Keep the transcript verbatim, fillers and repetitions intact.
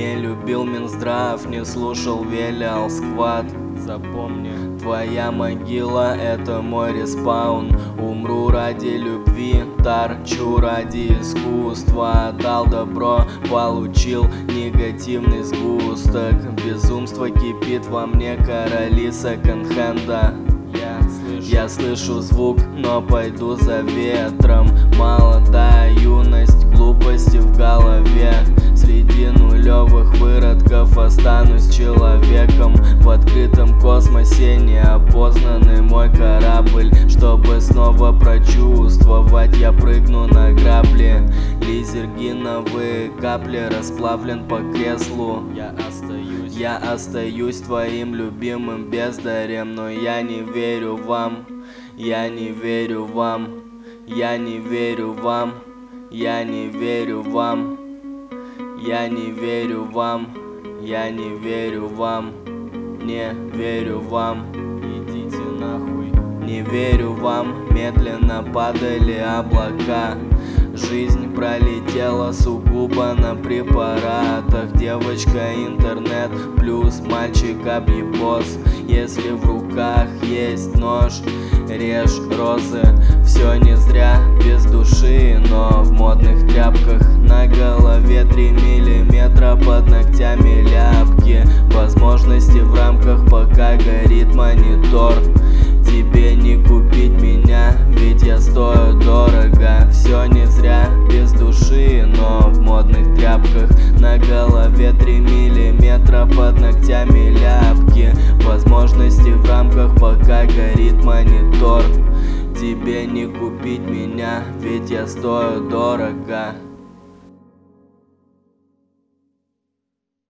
Не любил Минздрав, не слушал Велиал Сквад. Запомни, твоя могила — это мой респаун. Умру ради любви, торчу ради искусства. Дал добро, получил негативный сгусток. Безумство кипит во мне, короли секонд-хенда. Я слышу. Я слышу звук, но пойду за ветром. Молодая юность, глупости в голове. Среди нулевых выродков останусь человеком. В открытом космосе неопознанный мой корабль. Чтобы снова прочувствовать, я прыгну на грабли. Лизергиновые капли, расплавлен по креслу. Я остаюсь, я остаюсь твоим любимым бездарем. Но я не верю вам, я не верю вам, я не верю вам, я не верю вам. Я не верю вам, я не верю вам, не верю вам, идите нахуй. Не верю вам, медленно падали облака. Жизнь пролетела сугубо на препаратах. Девочка интернет плюс мальчик объебос. Если в руках есть нож, режь розы. Все не зря, без души, но в модных тряпках. На голове три миллиметра, под ногтями ляпки. Возможности в рамках, пока горит монитор. Тебе не купить меня, ведь я стою дорого. Все не зря, без души, но в модных тряпках. На голове три миллиметра, под ногтями ляпки. Возможности в рамках, пока горит монитор. Тебе не купить меня, ведь я стою дорого.